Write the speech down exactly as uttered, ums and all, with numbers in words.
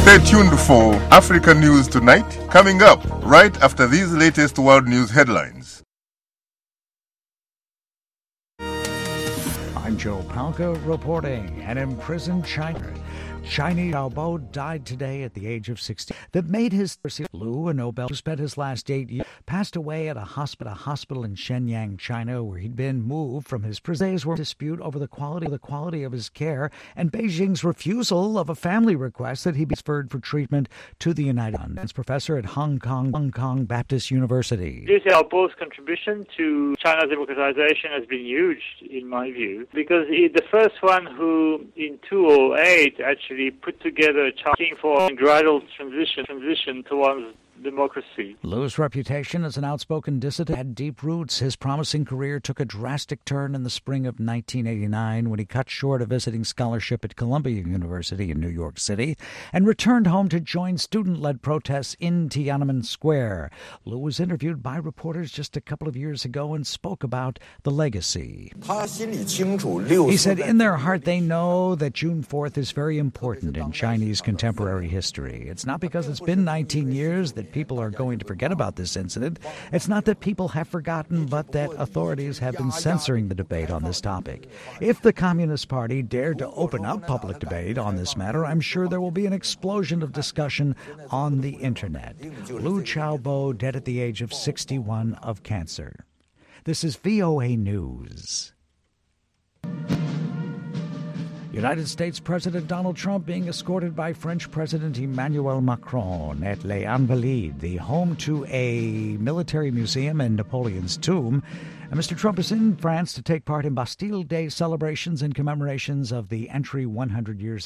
Stay tuned for Africa News Tonight, coming up right after these latest world news headlines. I'm Joe Palca reporting. An imprisoned China. Chinese Xiaobo died today at the age of sixty. That made his Liu, a Nobel, who spent his last eight years, passed away at a hospital, a hospital in Shenyang, China, where he'd been moved from his prison. Days were dispute over the quality, the quality of his care and Beijing's refusal of a family request that he be transferred for treatment to the United States. Professor at Hong Kong, Hong Kong Baptist University. Liu Xiaobo's contribution to China's democratization has been huge, in my view, because he's the first one who, in two thousand eight, actually put together a chart for a gradual transition transition towards democracy. Liu's reputation as an outspoken dissident had deep roots. His promising career took a drastic turn in the spring of nineteen eighty-nine when he cut short a visiting scholarship at Columbia University in New York City and returned home to join student-led protests in Tiananmen Square. Liu was interviewed by reporters just a couple of years ago and spoke about the legacy. He said, in their heart, they know that June fourth is very important in Chinese contemporary history. It's not because it's been nineteen years that people are going to forget about this incident. It's not that people have forgotten, but that authorities have been censoring the debate on this topic. If the Communist Party dared to open up public debate on this matter, I'm sure there will be an explosion of discussion on the internet. Liu Xiaobo, dead at the age of sixty-one of cancer. This is V O A News. United States President Donald Trump being escorted by French President Emmanuel Macron at Les Invalides, the home to a military museum and Napoleon's tomb. And Mister Trump is in France to take part in Bastille Day celebrations and commemorations of the entry one hundred years